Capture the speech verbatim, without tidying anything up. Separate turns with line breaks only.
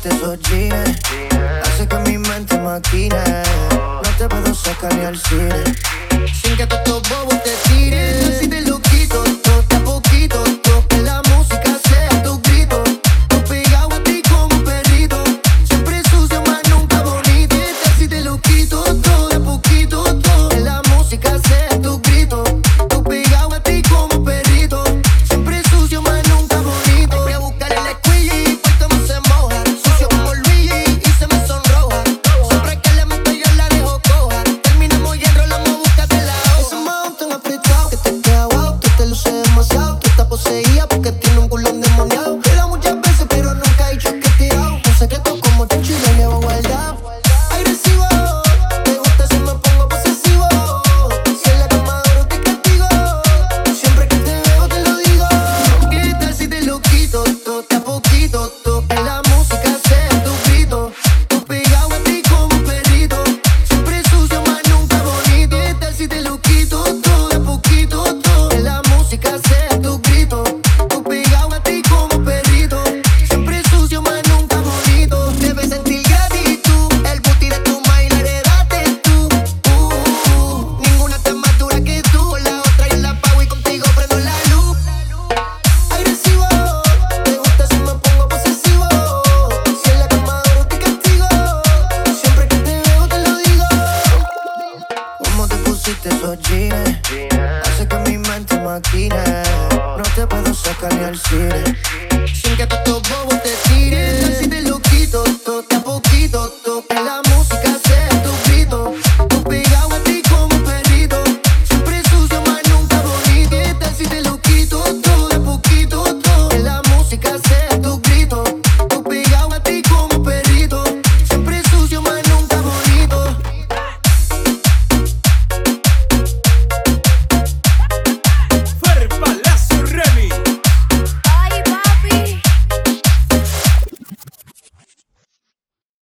pusiste esos jeans, hace que mi mente maquine. No te puedo sacar ni al cine sin que todos estos bobos te tiren. Así te lo quito, toca poquito, toca la música, sea tu grito. Tú pegado a ti como un perrito, siempre sucio, más nunca bonito. Así te lo quito, todo a poquito, toca la música, sea tu grito. Tú pegado a ti como un perrito, siempre sucio, más nunca bonito. Voy a buscar el squeegee, pues como se moja, sucio como Luigi y se me sonroja. Siempre que le meto yo la dejo coja, terminamos y enrolamos, búscate la hoja. Ese mount tan apretado que te queda guau, tú te luces demasiado, tú estás poseída porque tiene un culo endemoniado. Te da muchas veces pero nunca he dicho que te hago, un secreto como te y lo llevo guardado. Agresivo, te gusta si me pongo posesivo, si en la cama duro te castigo, siempre que te veo te lo digo. ¿Qué tal si te lo quito? Toca poquito, toca la música, sea tu grito. Tú pegado a ti como un perrito, siempre sucio, más nunca bonito. ¿Qué tal si te lo quito? Todo a poquito, toca la música, sea tu grito. Tú pegado a ti como un perrito, siempre sucio, más nunca bonito. Debes sentir gratitud, el booty de tu maíz la heredaste tú. Uh, ninguna está más dura que tú, la otra yo la apago y contigo prendo la luz. Agresivo, te gusta si me pongo posesivo, si en la cama duro te castigo, siempre que te veo te lo digo. Como te pusiste esos jeans, hace que mi mente maquine. No te puedo sacar ni al cine sin que todos estos bobos te tiren. Así te lo quito, toca poquito.